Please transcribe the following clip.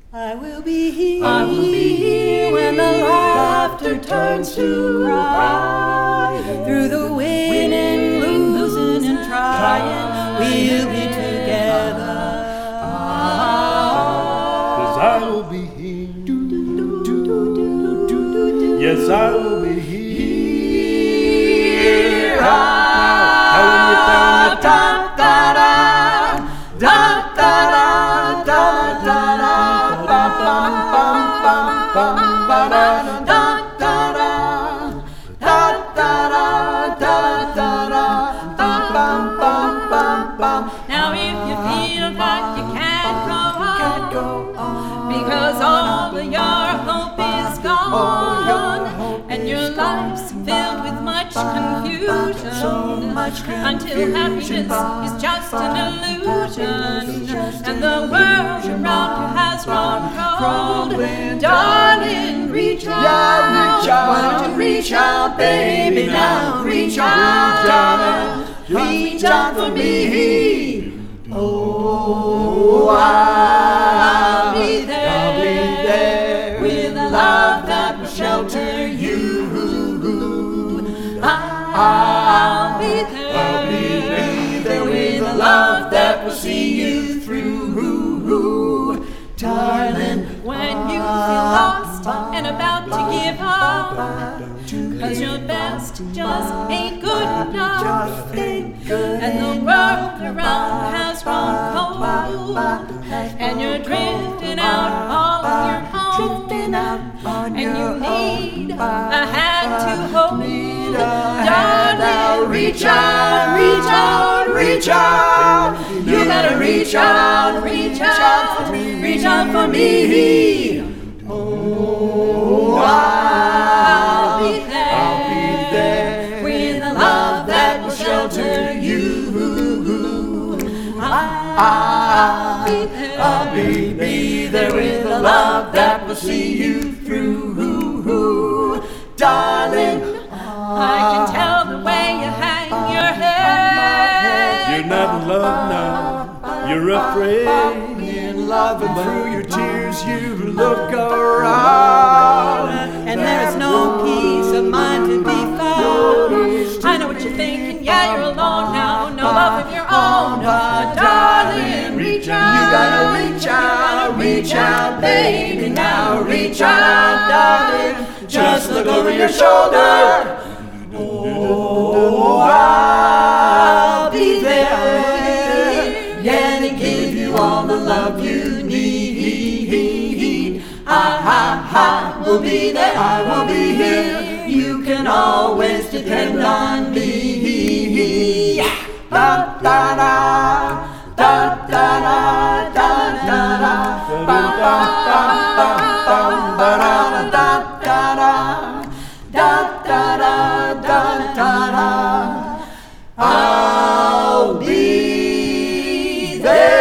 I will be here. I will be here when the laughter turns to crying. Through the winning, losing, and trying, we'll be together. 'Cause I will be here. Yes, I will be here. How will you find it? Now if you feel like you can't go on, because all of your hope is gone, and your life's filled with much confusion, until happiness is just an illusion, and the world around you has grown cold, darling, reach out. Why don't you reach out, baby, now reach out. Reach out for me. Oh, I'll be there with a love that will shelter you. I'll be there with a love that will see you through. Darling, when you feel lost and about to give up, 'cause your best just ain't good enough, and the world around has grown cold, and you're drifting out on your own, and you need a hand to hold. Darling, reach out, reach out, reach out. You gotta reach out, reach out, reach out for me. Oh, I'll be there with a love that will shelter you. I'll be there with a love that will see you through. Darling, I can tell the way you hang your head. You're not in love now, you're afraid. In love, and through your tears you look around, And there's no peace of mind to be found. I know what you're thinking, yeah, you're alone now, no love of your own, but darling, reach out. You gotta reach out, baby, now reach out, darling. Just look over your shoulder. Oh, I'll be there, yeah, to give you all the love you need. I will be there, I will be here. You can always depend on me. Da da da, da da da, da da da, ba ba ba ba ba ba da da da, da da da, da da da. I'll be there.